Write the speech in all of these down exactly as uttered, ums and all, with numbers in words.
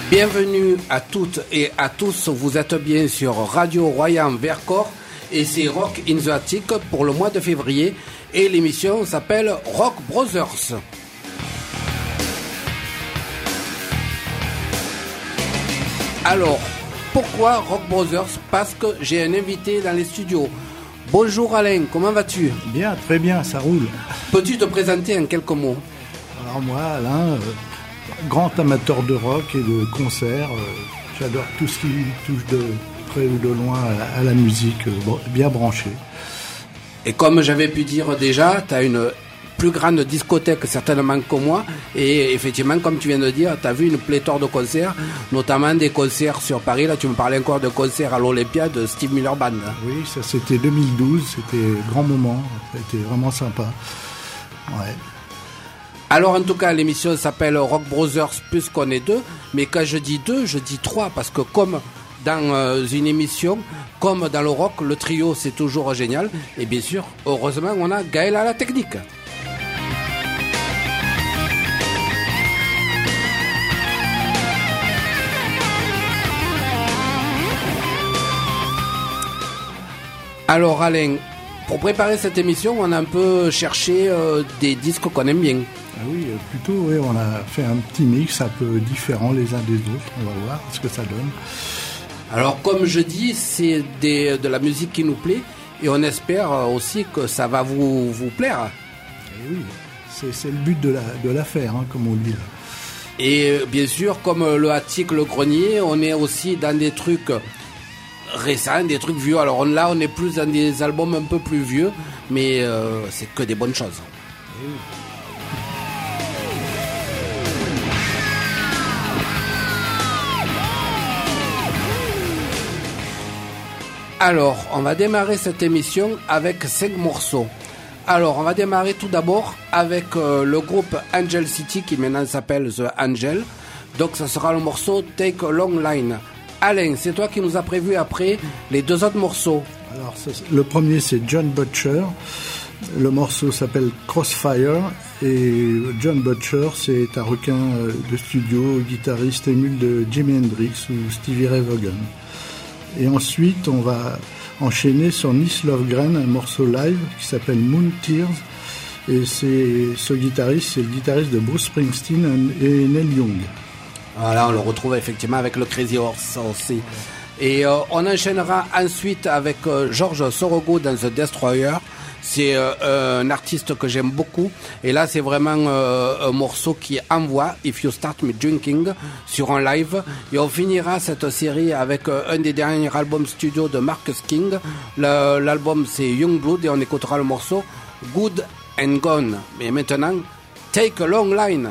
Bienvenue à toutes et à tous, vous êtes bien sur Radio Royan Vercors et c'est Rock in the Attic pour le mois de février et l'émission s'appelle Rock Brothers. Alors, pourquoi Rock Brothers? Parce que j'ai un invité dans les studios. Bonjour Alain, comment vas-tu? Bien, très bien, ça roule. Peux-tu te présenter en quelques mots? Alors moi, Alain, euh, grand amateur de rock et de concerts, euh, j'adore tout ce qui touche de près ou de loin à, à la musique, euh, bien branché. Et comme j'avais pu dire déjà, tu as une plus grande discothèque certainement que moi, et effectivement, comme tu viens de dire, tu as vu une pléthore de concerts, notamment des concerts sur Paris. Là, tu me parlais encore de concerts à l'Olympia de Steve Miller Band. Oui, ça c'était deux mille douze, c'était un grand moment, c'était vraiment sympa. Ouais. Alors en tout cas, l'émission s'appelle Rock Brothers puisqu'on est deux, mais quand je dis deux, je dis trois, parce que comme dans euh, une émission, comme dans le rock, le trio c'est toujours génial, et bien sûr, heureusement, on a Gaël à la technique. Alors Alain, pour préparer cette émission, on a un peu cherché euh, des disques qu'on aime bien. Ah oui, plutôt, oui, on a fait un petit mix un peu différent les uns des autres, on va voir ce que ça donne. Alors comme je dis, c'est des, de la musique qui nous plaît et on espère aussi que ça va vous, vous plaire. Et oui, c'est, c'est le but de, la, de l'affaire, hein, comme on dit là. Et bien sûr, comme le Attic, le Grenier, on est aussi dans des trucs récents, des trucs vieux. Alors là, on est plus dans des albums un peu plus vieux, mais euh, c'est que des bonnes choses. Et oui. Alors, on va démarrer cette émission avec cinq morceaux. Alors, on va démarrer tout d'abord avec euh, le groupe Angel City qui maintenant s'appelle The Angel. Donc, ça sera le morceau Take a Long Line. Alain, c'est toi qui nous as prévu après les deux autres morceaux. Alors, le premier, c'est John Butcher. Le morceau s'appelle Crossfire. Et John Butcher, c'est un requin de studio, guitariste émule de Jimi Hendrix ou Stevie Ray Vaughan. Et ensuite, on va enchaîner sur Nils Lofgren, un morceau live qui s'appelle Moon Tears. Et c'est, ce guitariste, c'est le guitariste de Bruce Springsteen et Neil Young. Voilà, on le retrouve effectivement avec le Crazy Horse aussi. Et euh, on enchaînera ensuite avec euh, George Sorogo dans The Destroyer. C'est euh, un artiste que j'aime beaucoup. Et là, c'est vraiment euh, un morceau qui envoie If You Start Me Drinking sur un live. Et on finira cette série avec euh, un des derniers albums studio de Marcus King. Le, l'album, c'est Youngblood et on écoutera le morceau Good and Gone. Mais maintenant, Take a Long Line.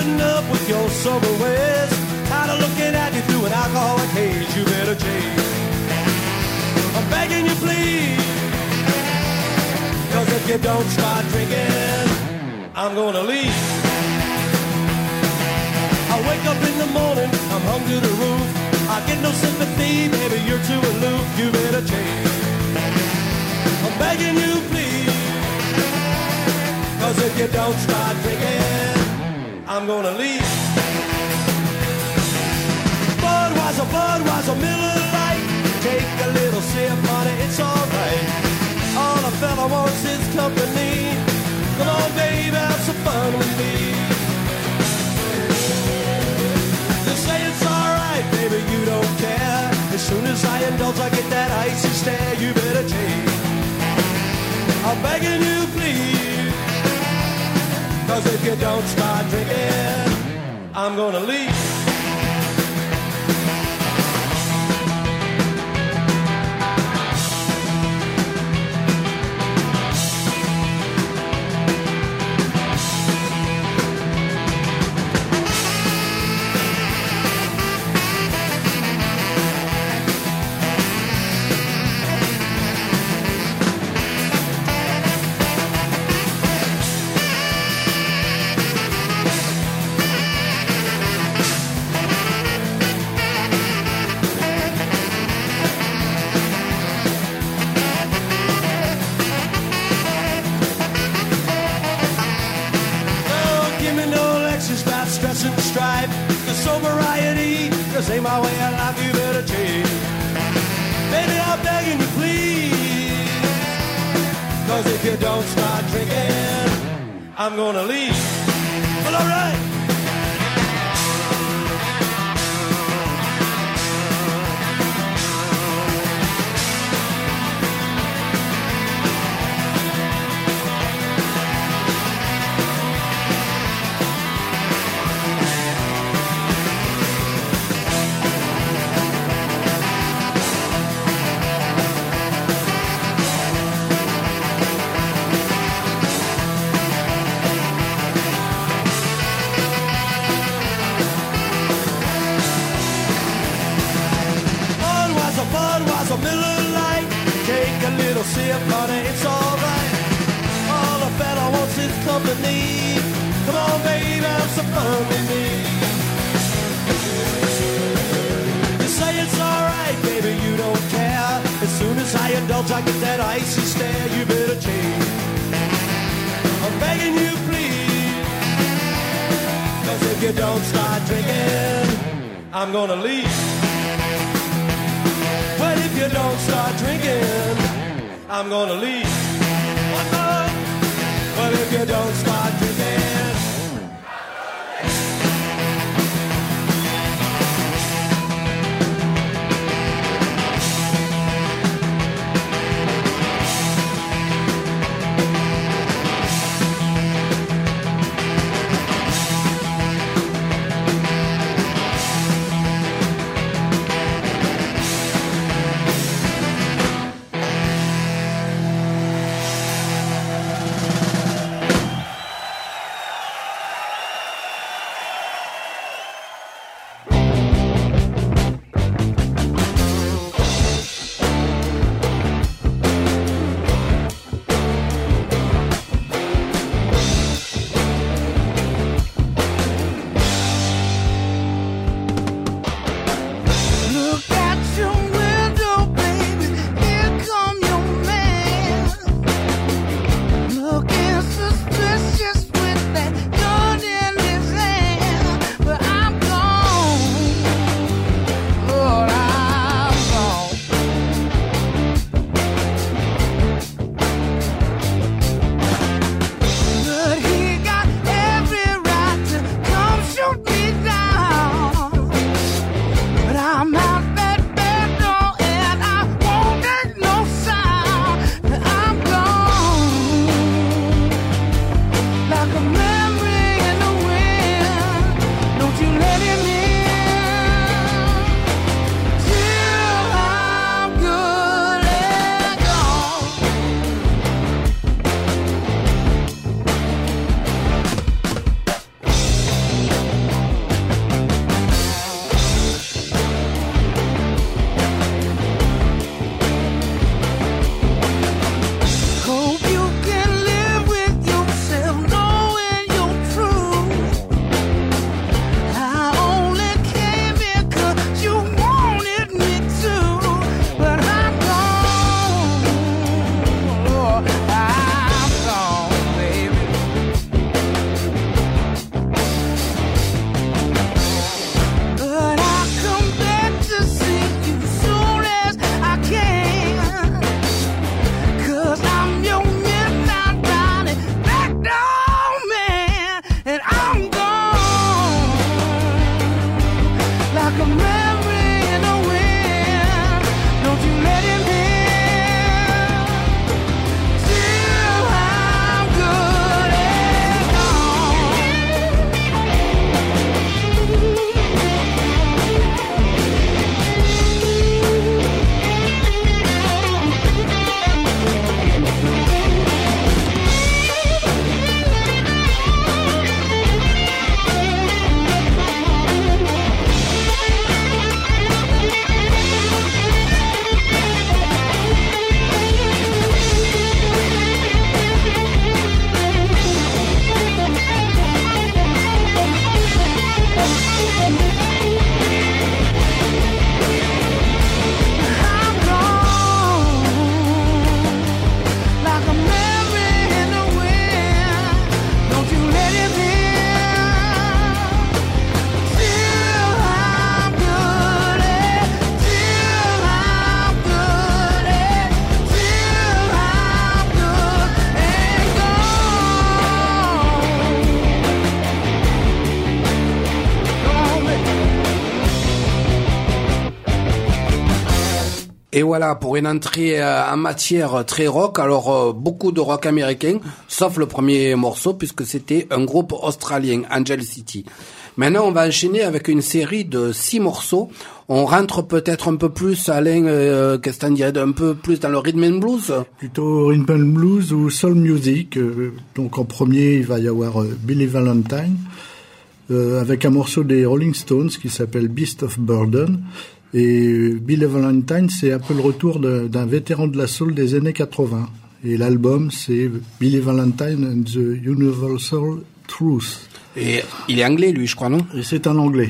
putting up with your sober ways. Tired of looking at you through an alcoholic haze. You better change. I'm begging you, please. Cause if you don't start drinking, I'm gonna leave. I wake up in the morning, I'm hung to the roof. I get no sympathy, baby, you're too aloof. You better change. I'm begging you, please. Cause if you don't start drinking, I'm gonna leave. Budweiser, Budweiser, Miller Lite. Take a little sip, honey, it's alright. All a fella wants is company. Come on, baby, have some fun with me. You say it's alright, baby, you don't care. As soon as I indulge, I get that icy stare. You better change. I'm begging you, please. Cause if you don't start drinking, I'm gonna leave. Ain't my way of life, you better change. Baby, I'm begging you, please. Cause if you don't start drinking, I'm gonna leave. Well, alright. Sip, honey, it's alright. All a fella wants is company. Come on, baby, have some fun with me. You say it's alright, baby, you don't care. As soon as I indulge, I get that icy stare. You better change. I'm begging you, please. Cause if you don't start drinking, I'm gonna leave. Well, if you don't start drinking, I'm gonna leave. What the? Well, if you don't start drinking. Et voilà, pour une entrée euh, en matière très rock, alors euh, beaucoup de rock américain, sauf le premier morceau, puisque c'était un groupe australien, Angel City. Maintenant, on va enchaîner avec une série de six morceaux. On rentre peut-être un peu plus, Alain, euh, qu'est-ce que t'en dirais, un peu plus dans le rhythm and blues? Plutôt rhythm and blues ou soul music. Euh, donc en premier, il va y avoir euh, Billy Valentine, euh, avec un morceau des Rolling Stones qui s'appelle Beast of Burden. Et Billy Valentine, c'est un peu le retour de, d'un vétéran de la soul des années quatre-vingts. Et l'album, c'est Billy Valentine and the Universal Truth. Et il est anglais, lui, je crois, non? Et c'est en anglais.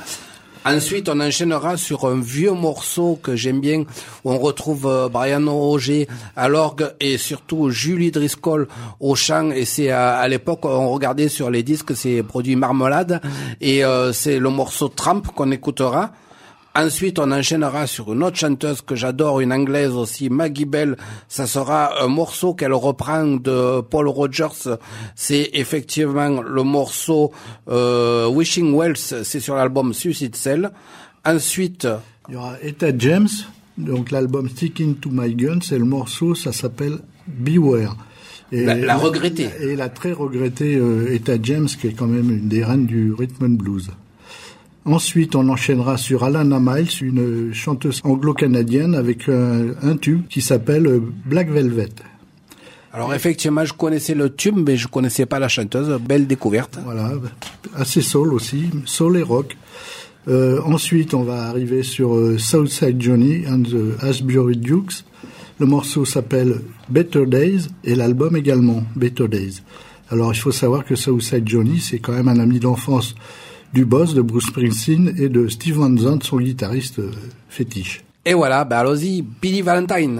Ensuite, on enchaînera sur un vieux morceau que j'aime bien, où on retrouve euh, Brian Auger à l'orgue et surtout Julie Driscoll au chant. Et c'est à, à l'époque, on regardait sur les disques, c'est produit Marmelade. Et euh, c'est le morceau Tramp qu'on écoutera. Ensuite, on enchaînera sur une autre chanteuse que j'adore, une anglaise aussi, Maggie Bell. Ça sera un morceau qu'elle reprend de Paul Rogers. C'est effectivement le morceau euh, Wishing Wells. C'est sur l'album Suicide Cell. Ensuite, il y aura Etta James. Donc l'album Sticking to My Gun, c'est le morceau, ça s'appelle Beware. Et la, la regrettée. Et la très regrettée euh, Etta James, qui est quand même une des reines du rhythm and blues. Ensuite, on enchaînera sur Alana Miles, une chanteuse anglo-canadienne avec un, un tube qui s'appelle Black Velvet. Alors effectivement, je connaissais le tube, mais je connaissais pas la chanteuse. Belle découverte. Voilà, assez soul aussi, soul et rock. Euh, ensuite, on va arriver sur euh, Southside Johnny and the Asbury Dukes. Le morceau s'appelle Better Days et l'album également Better Days. Alors, il faut savoir que Southside Johnny, c'est quand même un ami d'enfance du boss de Bruce Springsteen et de Steve Van Zandt, son guitariste euh, fétiche. Et voilà, ben allons-y, Billy Valentine.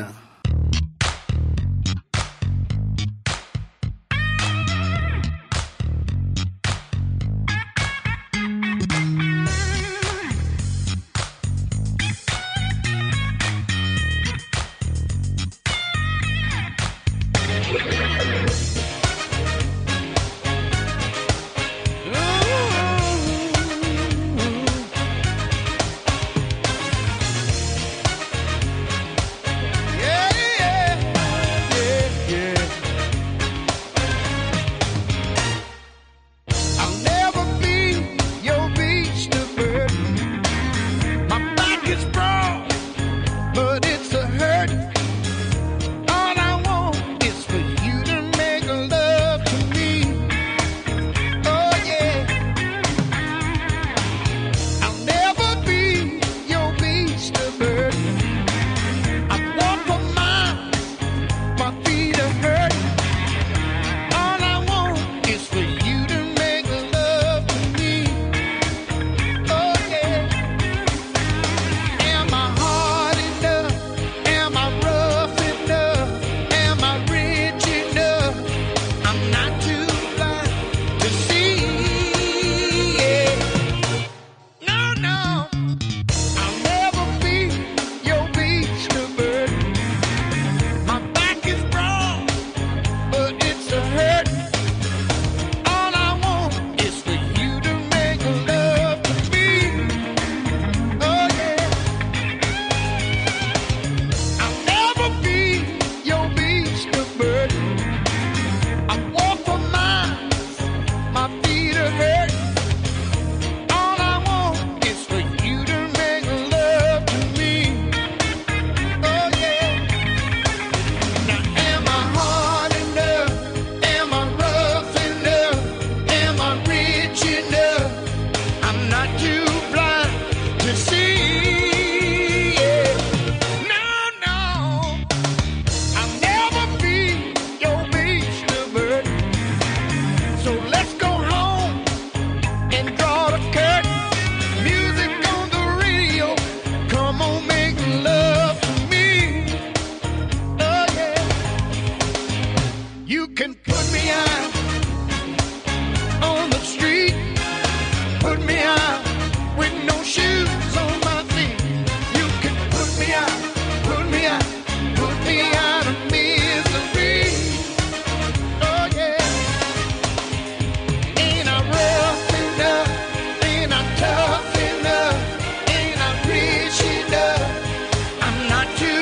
Not to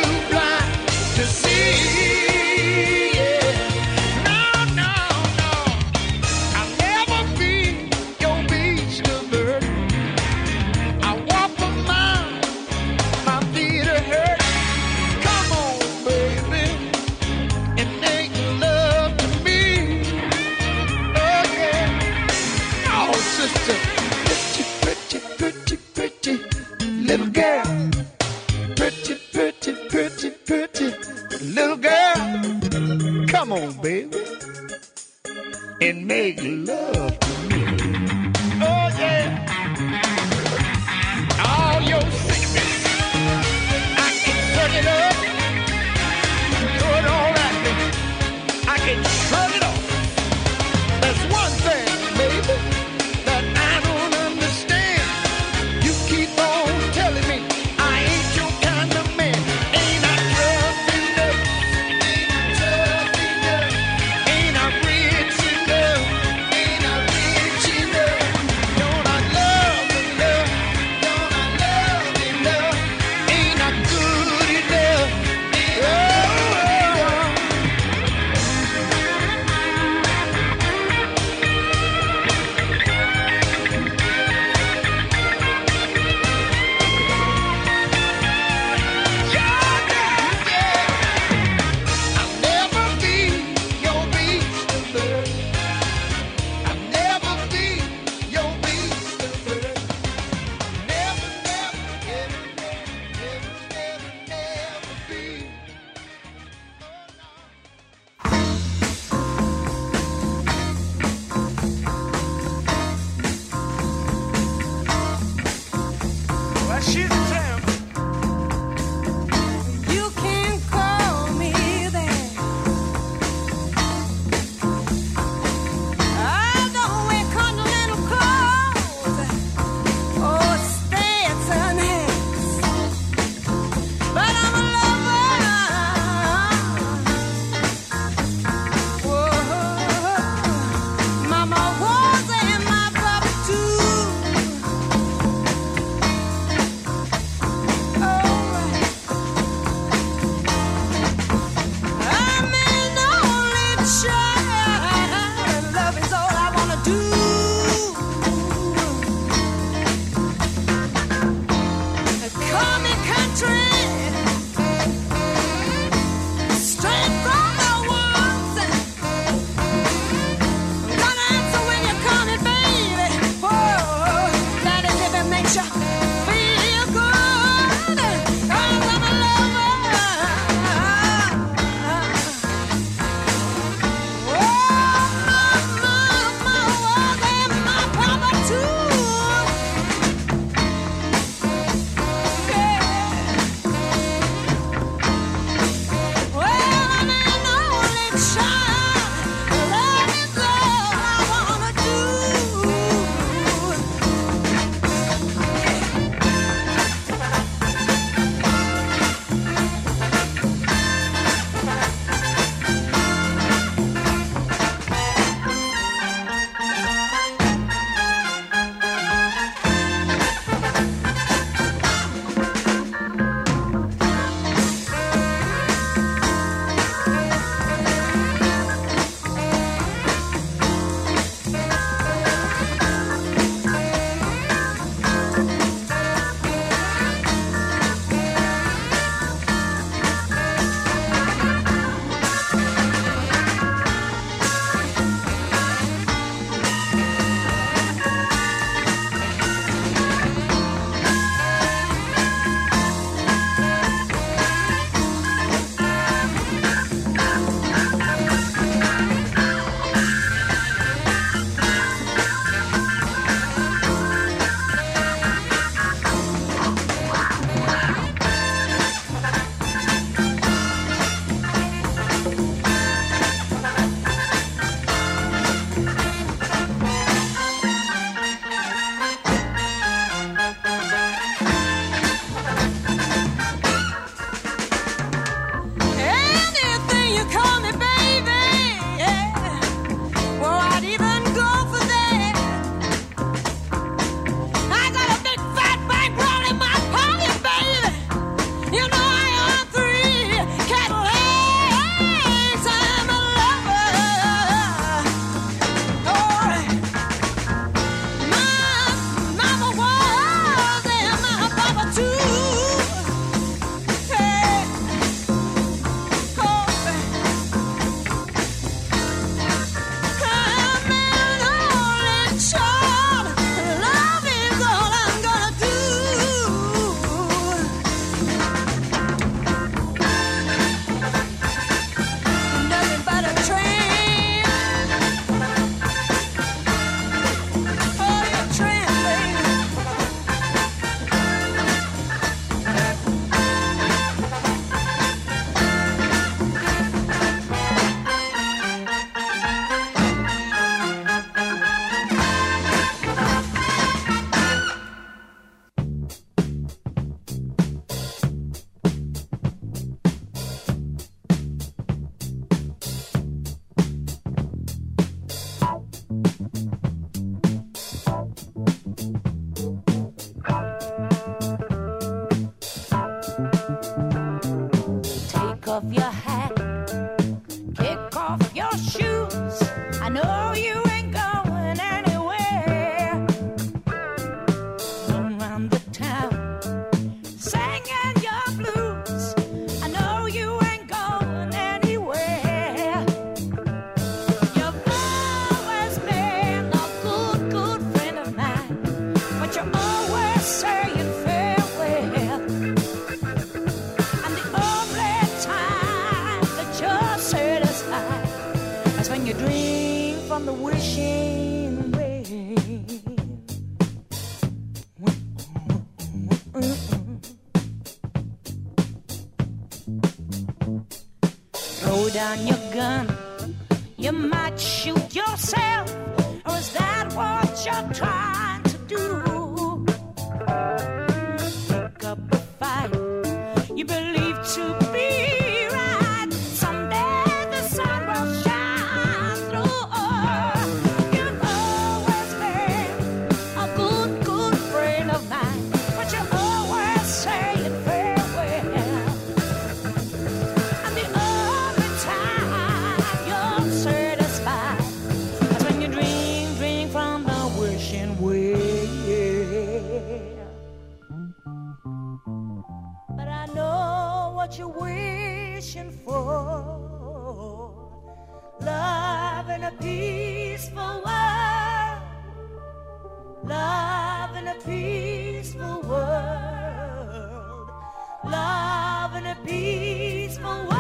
and make love to me. Oh yeah. All your sickness, I can suck it up, throw it all at me. I can shrug it off. There's one thing, baby, that I don't understand. You keep on telling me I ain't your kind of man. Ain't I tough enough? Ain't I tough enough? Ain't I rich enough? Ain't I rich from the wishing well. Throw down your gun, you might shoot yourself, or is that what you're trying to do? Pick up a fight you believe to be right. Someday the sun will shine through. You've always been a good, good friend of mine, but you always say it farewell. And the only time you're satisfied is when you drink, drink from the wishing well. But I know what you're wishing for. Love in a peaceful world. Love in a peaceful world. Love in a peaceful world.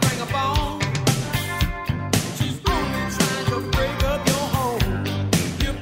She's only trying to break up your home. You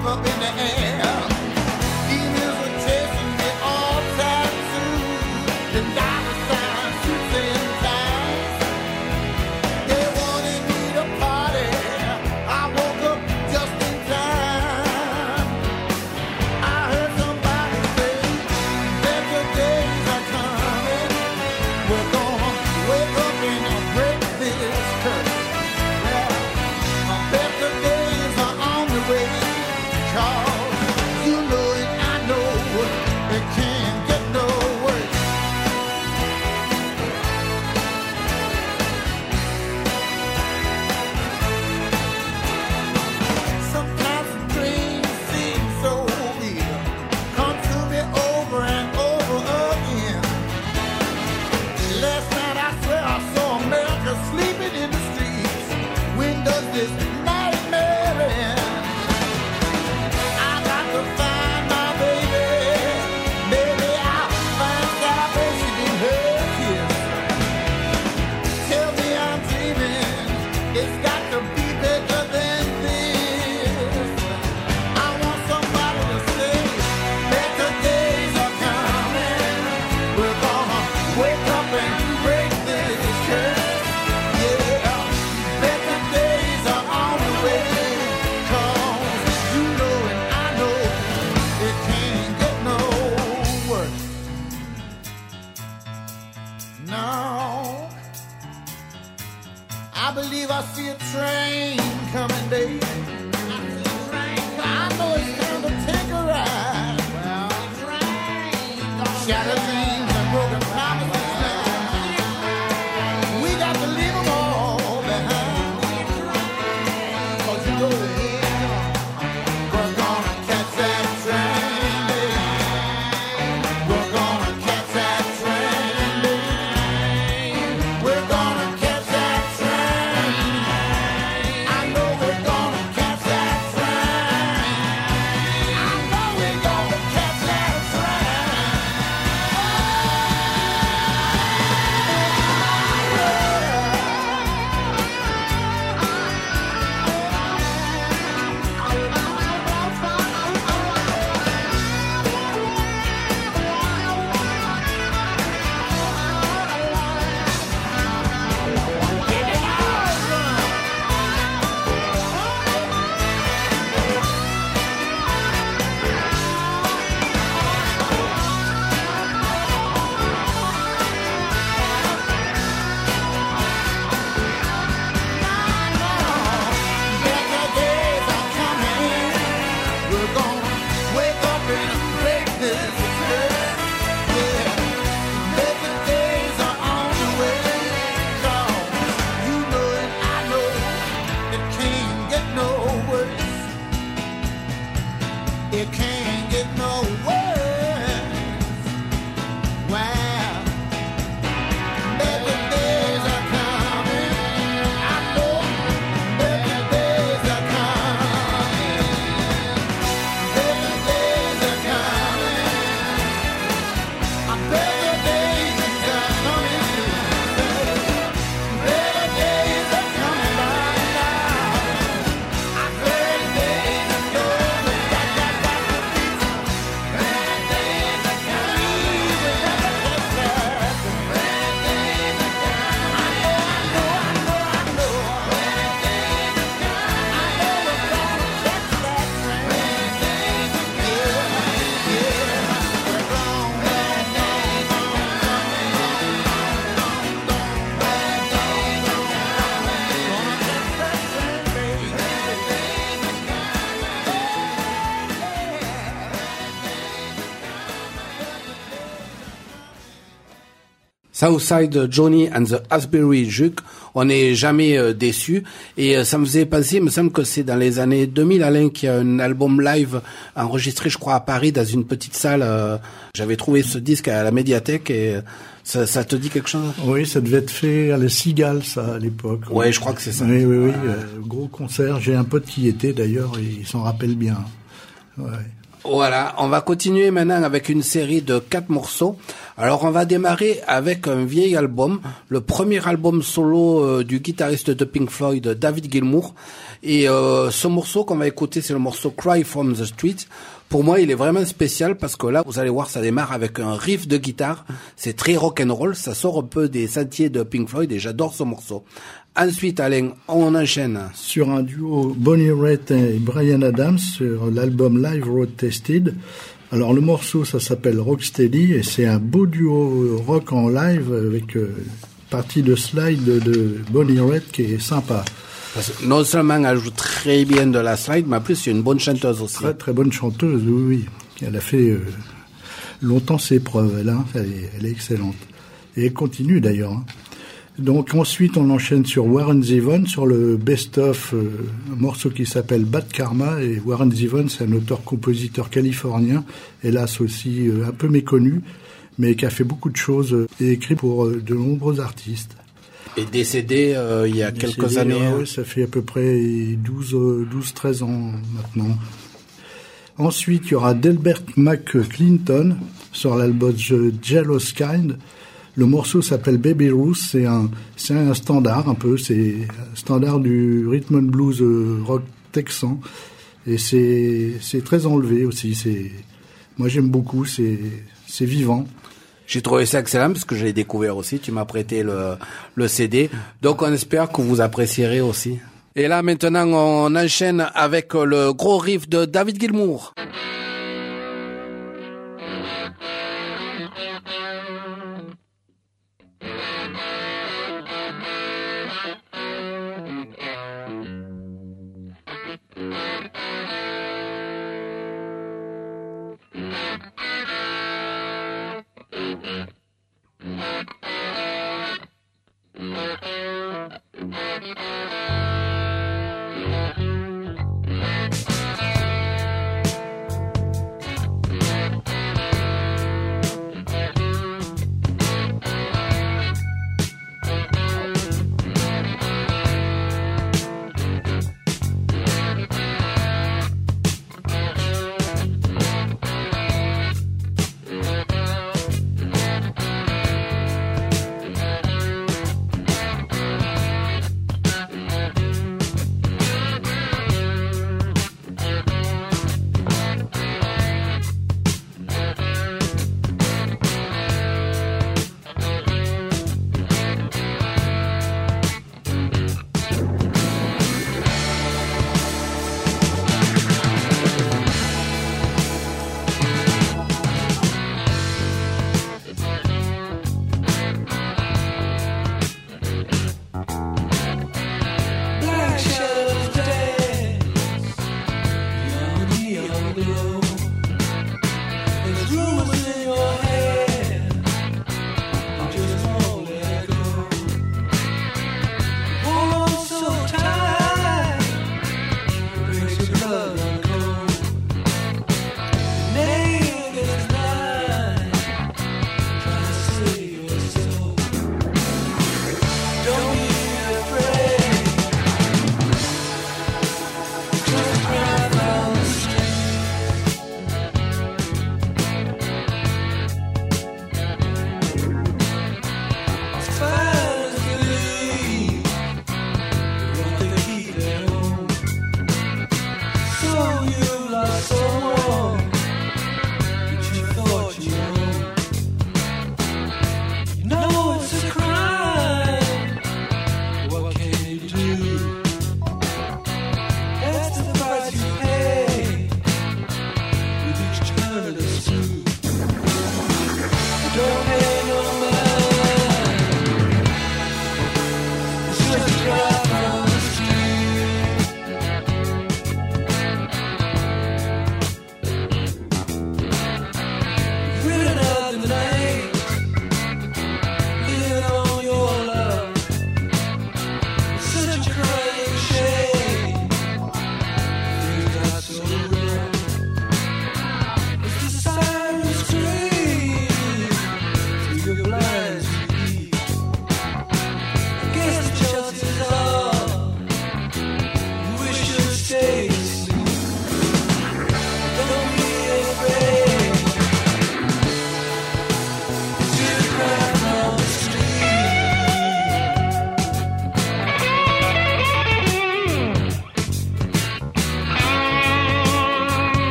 walk up in the air. Demons were chasing me all tattooed. The dollar signs, suits and ties. They wanted me to party. I woke up just in time. I heard somebody say, better days are coming. We're gonna wake up and break this curse. Yeah, better days are on the way. 'Cause you know it, I know it can't get no worse. Sometimes the dreams seem so real, come to me over and over again. Last night I swear I saw America sleeping in the streets. When does this nightmare end? I got to find my baby. Maybe I'll find salvation in her kiss. Tell me I'm dreaming. It's got to be better than this. I want somebody to say, better days are coming. We're gonna wake up and break this curse. Yeah, better days are on the way. 'Cause you know it, I know it can't get no worse. No, I believe I see a train coming, baby. I see a train coming. I know it's time to take a ride. Well, shattered dreams and broken promises now. We got to leave them all behind. 'Cause you know it. We're gonna catch that train, baby. We're gonna catch that train, baby. We're gonna catch that train. I know we're gonna catch that train. I know we're gonna catch that train. Better days are coming. We're gonna wake up and break this curse. Yeah, better days are on the way. 'Cause you know it, I know it can't get no worse. It can't get no worse. Wow. Better days are coming. I know better days are coming. Better days are coming. Better days are coming. Better days are coming right now. Better days are coming. Southside Johnny and the Asbury Jug, on n'est jamais euh, déçu. Et euh, ça me faisait penser, il me semble que c'est dans les années deux mille, Alain, qu'il y a un album live enregistré, je crois, à Paris, dans une petite salle. Euh, j'avais trouvé ce disque à la médiathèque et euh, ça, ça te dit quelque chose? Oui, ça devait être fait à la Cigale, ça, à l'époque. Ouais, je crois que c'est ça. Oui, oui, oui. Euh, gros concert. J'ai un pote qui y était, d'ailleurs, et il s'en rappelle bien. Ouais. Voilà, on va continuer maintenant avec une série de quatre morceaux. Alors on va démarrer avec un vieil album, le premier album solo euh, du guitariste de Pink Floyd, David Gilmour. Et euh, ce morceau qu'on va écouter, c'est le morceau Cry from the Street. Pour moi, il est vraiment spécial parce que là, vous allez voir, ça démarre avec un riff de guitare. C'est très rock'n'roll, ça sort un peu des sentiers de Pink Floyd et j'adore ce morceau. Ensuite, Alain, on enchaîne. Sur un duo Bonnie Raitt et Bryan Adams sur l'album Live Road Tested. Alors le morceau, ça s'appelle Rocksteady et c'est un beau duo rock en live avec euh, partie de slide de, de Bonnie Raitt qui est sympa. Parce que non seulement elle joue très bien de la slide, mais en plus c'est une bonne chanteuse aussi. Très très bonne chanteuse, oui, oui. Elle a fait euh, longtemps ses preuves, elle, hein. elle, est, elle est excellente. Et elle continue d'ailleurs. Hein. Donc ensuite on enchaîne sur Warren Zevon, sur le best-of, euh, un morceau qui s'appelle Bad Karma. Et Warren Zevon, c'est un auteur-compositeur californien, hélas aussi euh, un peu méconnu, mais qui a fait beaucoup de choses euh, et écrit pour euh, de nombreux artistes. Et décédé euh, il y a Décédé, quelques années. Ouais, ça fait à peu près douze, treize ans maintenant. Ensuite, il y aura Delbert McClinton sur l'album The Jealous Kind. Le morceau s'appelle Baby Ruth, c'est un, c'est un standard un peu, c'est un standard du rhythm and blues rock texan. Et c'est, c'est très enlevé aussi, c'est, moi j'aime beaucoup, c'est, c'est vivant. J'ai trouvé ça excellent parce que je l'ai découvert aussi. Tu m'as prêté le, le C D. Donc on espère que vous apprécierez aussi. Et là maintenant on enchaîne avec le gros riff de David Gilmour.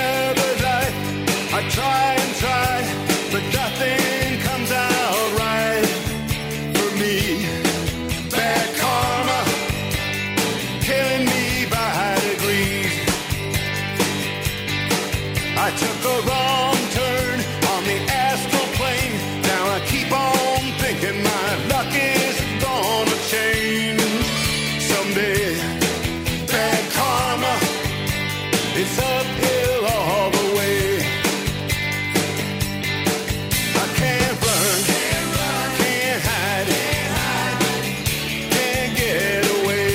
another life. I try and try, but nothing comes out right for me. Bad karma, killing me by degrees. I took a wrong turn on the astral plane. Now I keep on thinking my luck is gonna change someday. Bad karma, it's uphill all the way. I can't run, can't hide, can't get away.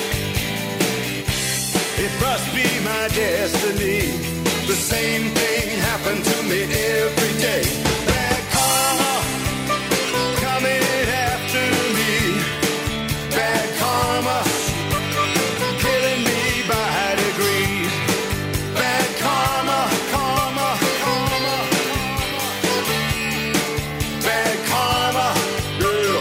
It must be my destiny. The same thing happened to me every day. Bad karma coming after me. Bad karma killing me by degrees. Bad karma, karma, karma. Bad karma, girl.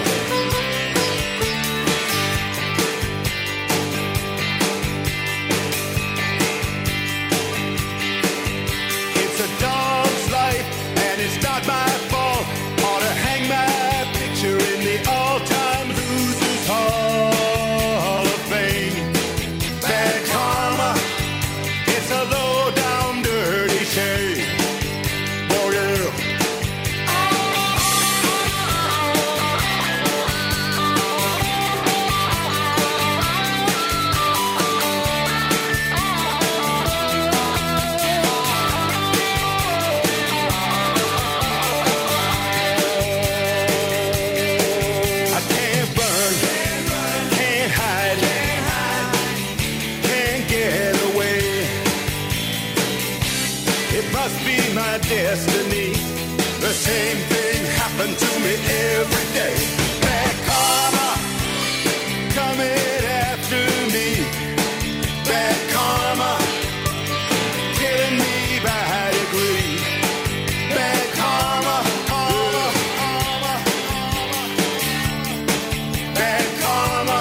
It's a dog's life, and it's not my fault. Ought to hang my picture in the all-time losers hall of fame. Bad karma, it's a low-down, dirty shame. Oh, yeah. I can't burn, can't hide, can't get away. It must be my destiny. The same thing happened to me every day. Bad karma coming after me. Bad karma killing me by degrees. Bad karma, karma, karma, bad karma.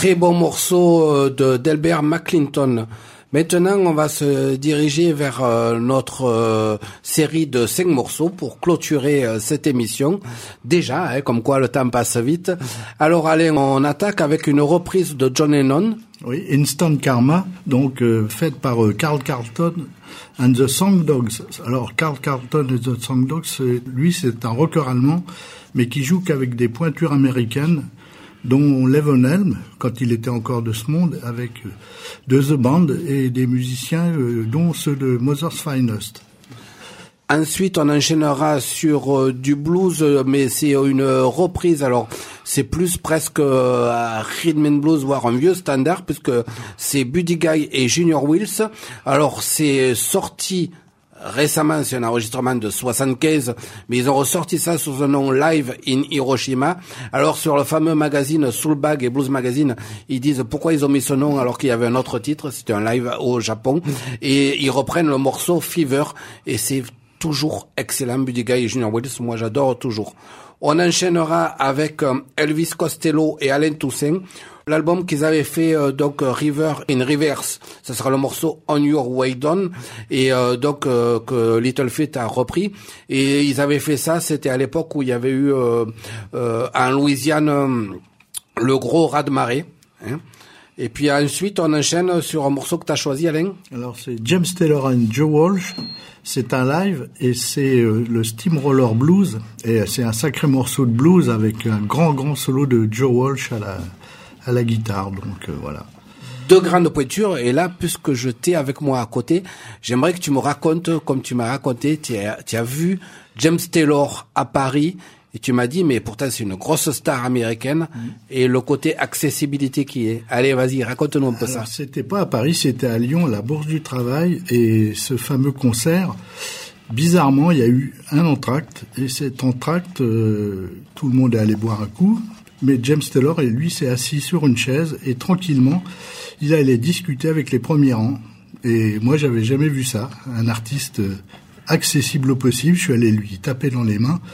Très bon morceau euh, de d'Elbert McClinton. Maintenant, on va se diriger vers euh, notre euh, série de cinq morceaux pour clôturer euh, cette émission. Déjà, hein, comme quoi le temps passe vite. Alors allez, on attaque avec une reprise de John Lennon. Oui, Instant Karma, donc euh, faite par euh, Carl Carlton and the Song Dogs. Alors Carl Carlton and the Song Dogs, c'est, lui c'est un rocker allemand, mais qui joue qu'avec des pointures américaines, dont Levon Helm, quand il était encore de ce monde, avec euh, de The Band et des musiciens, euh, dont ceux de Mother's Finest. Ensuite, on enchaînera sur euh, du blues, mais c'est une reprise. Alors, c'est plus presque euh, rhythm and blues, voire un vieux standard, puisque c'est Buddy Guy et Junior Wills. Alors, c'est sorti récemment, c'est un enregistrement de soixante-quinze, mais ils ont ressorti ça sous un nom Live in Hiroshima. Alors, sur le fameux magazine Soulbag et Blues Magazine, ils disent pourquoi ils ont mis ce nom alors qu'il y avait un autre titre, c'était un live au Japon, et ils reprennent le morceau Fever, et c'est toujours excellent, Buddy Guy et Junior Wills, moi j'adore toujours. On enchaînera avec euh, Elvis Costello et Alain Toussaint, l'album qu'ils avaient fait euh, donc euh, River in Reverse, ce sera le morceau On Your Way Down, et euh, donc euh, que Little Feat a repris, et ils avaient fait ça, c'était à l'époque où il y avait eu euh, euh, en Louisiane euh, le gros raz-de-marée, hein. Et puis ensuite on enchaîne sur un morceau que tu as choisi, Alain. Alors c'est James Taylor and Joe Walsh, c'est un live et c'est euh, le Steamroller Blues, et c'est un sacré morceau de blues avec un grand grand solo de Joe Walsh à la à la guitare, donc euh, voilà. Deux grandes pointures, et là, puisque je t'ai avec moi à côté, j'aimerais que tu me racontes, comme tu m'as raconté, tu as, tu as vu James Taylor à Paris, et tu m'as dit, mais pourtant c'est une grosse star américaine, mmh. et le côté accessibilité qui est. Allez, vas-y, raconte-nous un peu. Alors, ça. C'était pas à Paris, c'était à Lyon, à la Bourse du Travail, et ce fameux concert, bizarrement, il y a eu un entracte, et cet entracte, euh, tout le monde est allé boire un coup, mais James Taylor, et lui, s'est assis sur une chaise, et tranquillement, il allait discuter avec les premiers rangs, et moi, j'avais jamais vu ça, un artiste accessible au possible, je suis allé lui taper dans les mains.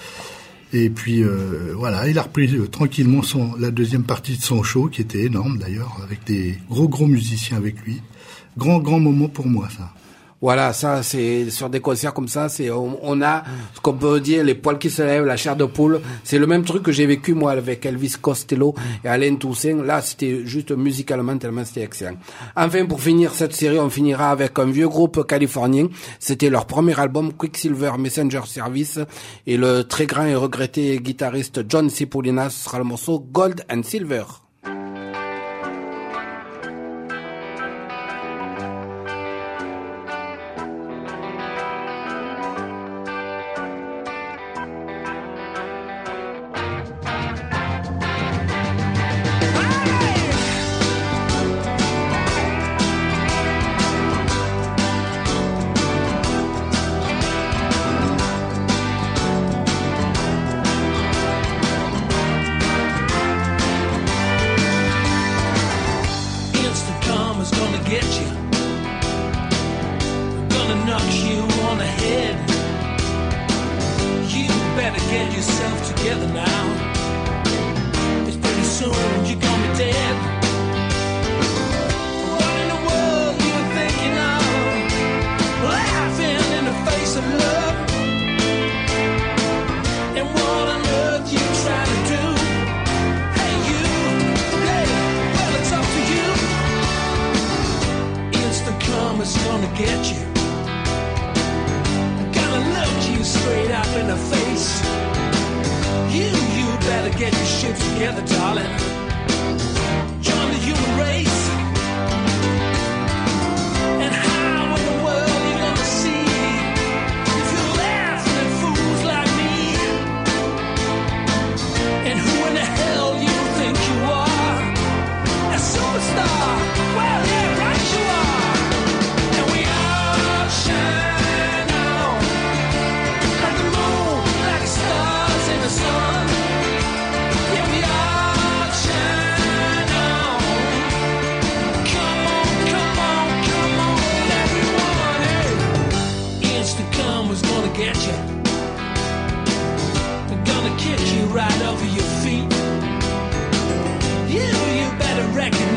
Et puis euh, voilà, il a repris euh, tranquillement son, la deuxième partie de son show, qui était énorme d'ailleurs, avec des gros gros musiciens avec lui. Grand grand moment pour moi, ça. Voilà, ça c'est sur des concerts comme ça, c'est on, on a ce qu'on peut dire, les poils qui se lèvent, la chair de poule. C'est le même truc que j'ai vécu moi avec Elvis Costello et Alain Toussaint. Là, c'était juste musicalement tellement c'était excellent. Enfin, pour finir cette série, on finira avec un vieux groupe californien. C'était leur premier album, Quicksilver Messenger Service, et le très grand et regretté guitariste John Cipollina, ce sera le morceau Gold and Silver. Right over your feet. You, you better recognize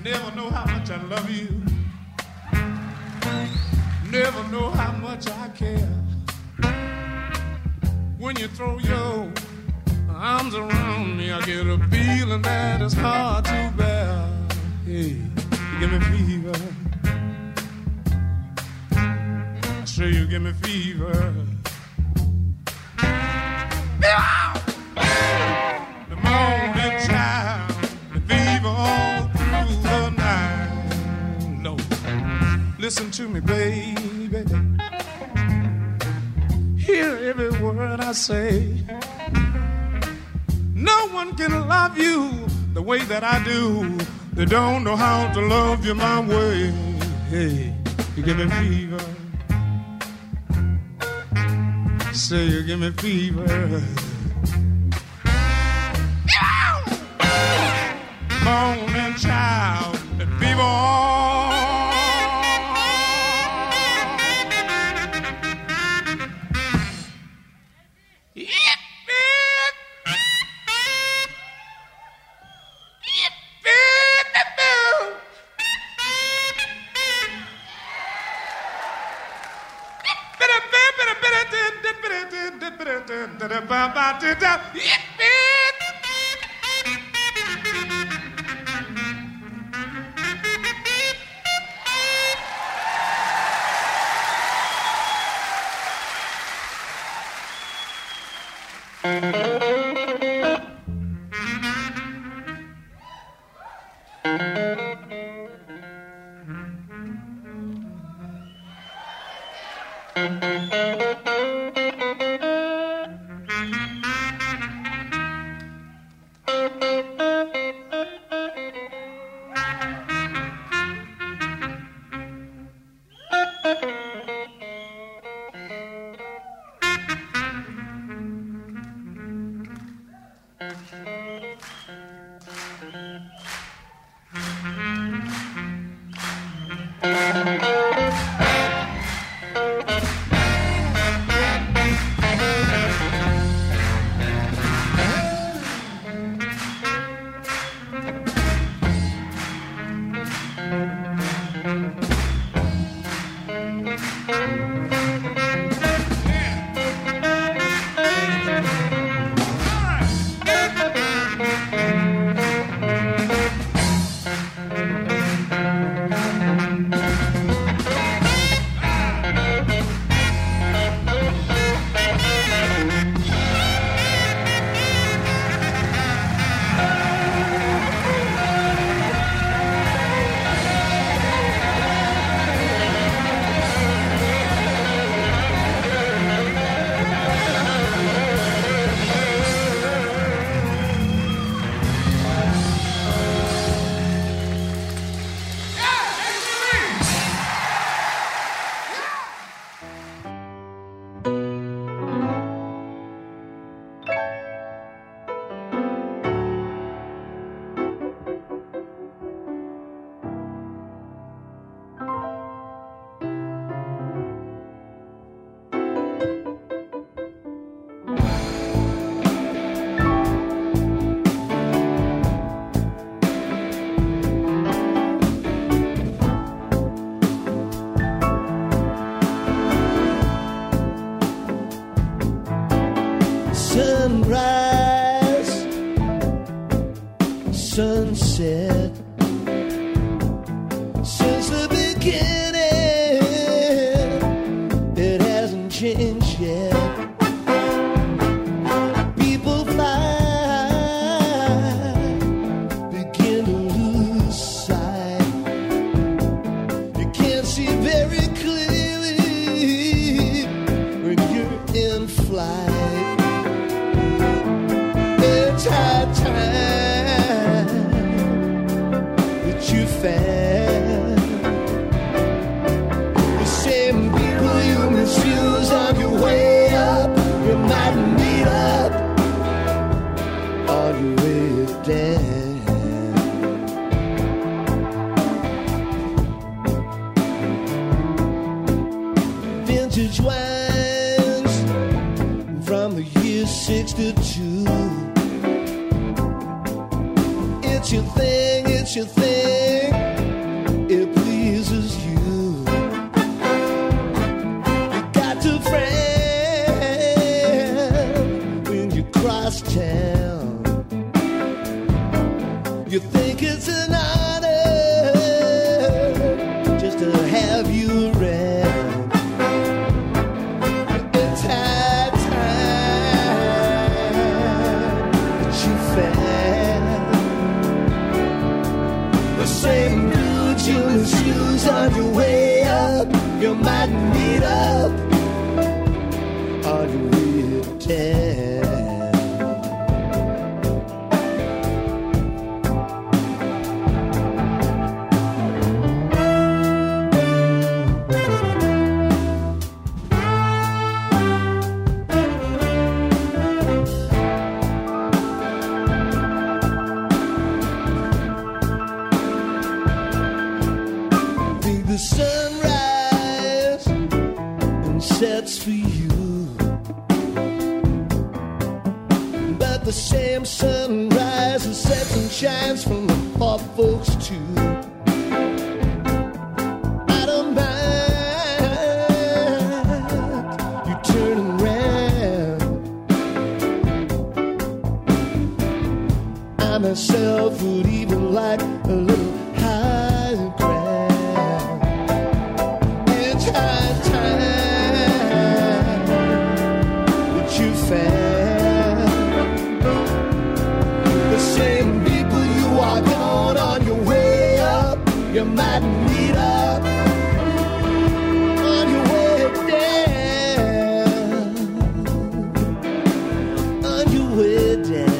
Never know how much I love you. Never know how much I care. When you throw your arms around me, I get a feeling that is hard to bear. Hey, you give me fever. I say you give me fever. The morning child, the fever all through the night. No, listen to me, baby. Hear every word I say. No one can love you the way that I do. They don't know how to love you my way. Hey, you give me fever. Say you give me fever. Morning child, the fever all. Sunrise, sunset, since the beginning, it hasn't changed yet. People fly, begin to lose sight. You can't see very clearly when you're in flight. It's high time that you found the same people you misuse on your way up. You might meet up on your way down. Vintage wines from the year sixty-two. It's your thing, it's your thing. across town. You think it's an honor just to have you around. It's high time that you found the same blue jean shoes on your way up. You might meet up on your way to town. The sunrise and sets for you, but the same sunrise and sets and shines from the poor folks too. I don't mind you turning around. I myself would even like a little higher ground. High time that you found the same people you are gone on your way up. You might meet up on your way down, on your way down.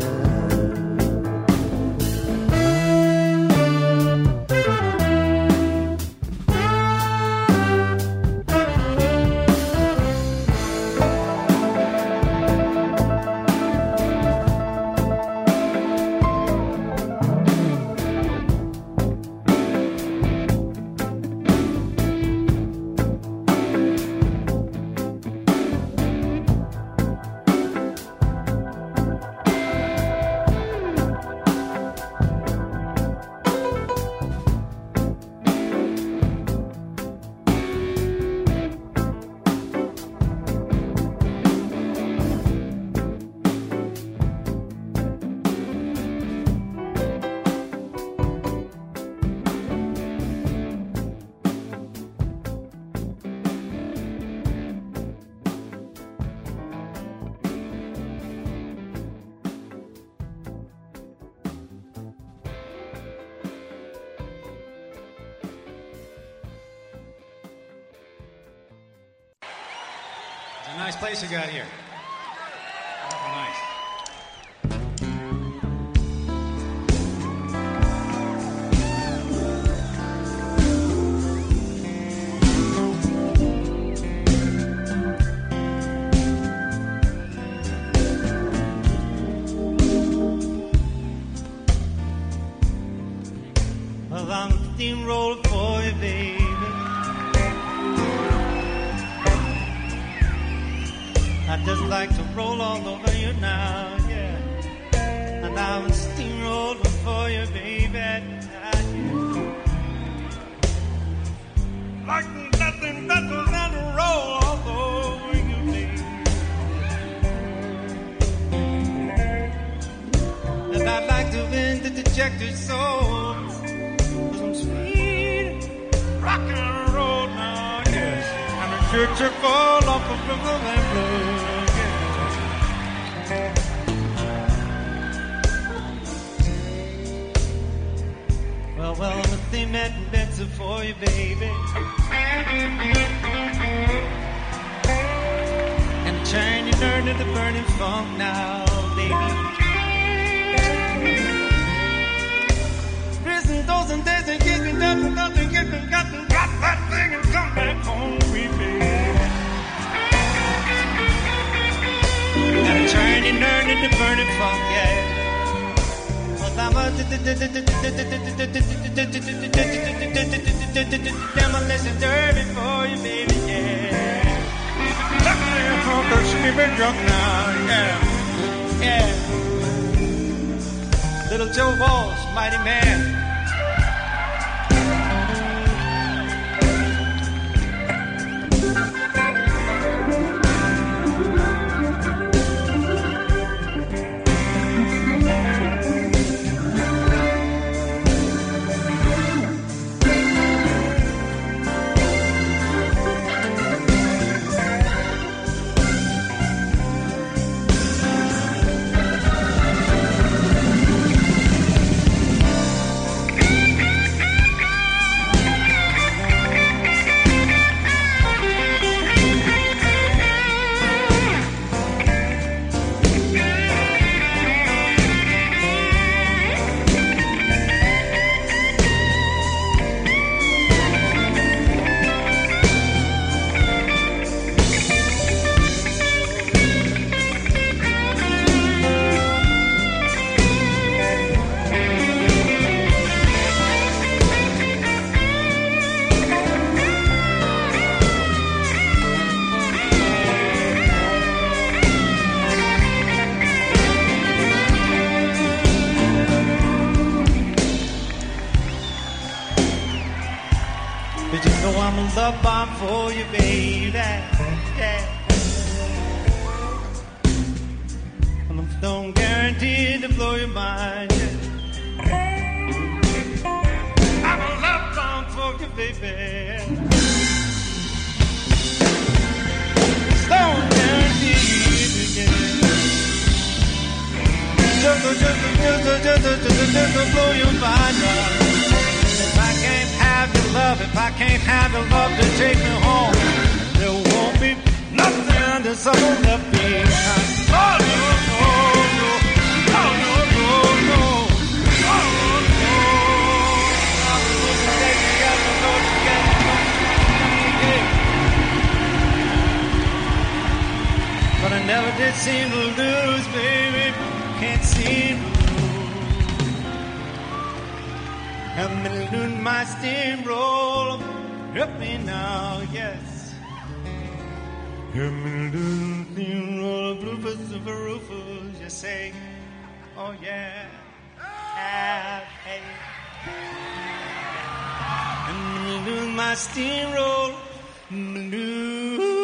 It's a nice place you got here. Awful nice. Well, I'm steamroller for you, baby. I just like to roll all over you now, yeah. And I'm steamrolling for you, baby. Like nothing better than to roll all over you, baby. And I'd like to end the dejected soul with some sweet rock and roll now, yes. And a church of fall off of the blues. Well, well, nothing meant better for you, baby. And turn your nerve into burning funk now, baby. Prison doors and days and kids and nothing, nothing, get them, got them, got that thing and come back home with me. And turn your nerve into burning funk, yeah. I'm a demolition derby for you, baby, yeah. Let me hold her sleeping drunk now, yeah, yeah. Little Joe Walsh, mighty man. a love bomb for you, baby. Yeah. Don't guarantee to blow your mind. Yeah. I'm a love bomb for you, baby. Don't guarantee to get it. Just, just, just, just, just, just, just to blow your mind. If I can't have your love, if I can't have your love to take me home, there won't be nothing to settle left behind. Oh, no, no, no. Oh, no, no, no. Oh, no. I'm supposed to take you out the door together. But I never did seem to lose, baby. Can't seem to lose. I'm losing my steamroll. Help me now, yes. I'm losing steamroll. Bloopers of a roofers. You say, oh yeah. Ah, hey. I'm losing my steamroll. I'm losing.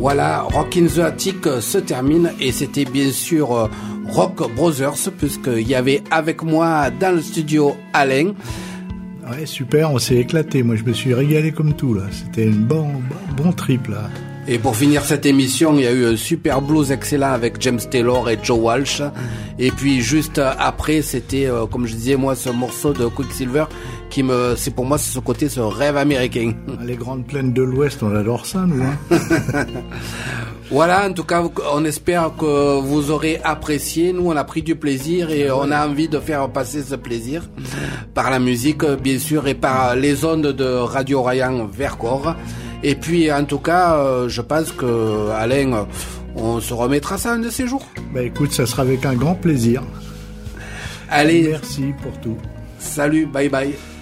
Voilà, Rock in the Attic se termine et c'était bien sûr euh, Rock Brothers puisqu'il y avait avec moi dans le studio Alain. Ouais, super, on s'est éclaté. Moi, je me suis régalé comme tout, là. C'était un bon, bon trip, là. Et pour finir cette émission, il y a eu un super blues excellent avec James Taylor et Joe Walsh. Et puis juste après, c'était, euh, comme je disais, moi, ce morceau de Quicksilver qui me, c'est pour moi, c'est ce côté, ce rêve américain. Les grandes plaines de l'Ouest, on adore ça, nous, hein. Voilà, en tout cas, on espère que vous aurez apprécié. Nous, on a pris du plaisir et on a envie de faire passer ce plaisir par la musique, bien sûr, et par les ondes de Radio Rayan Vercors. Et puis, en tout cas, je pense que Alain, on se remettra ça un de ces jours. Bah écoute, ça sera avec un grand plaisir. Allez. Merci pour tout. Salut, bye bye.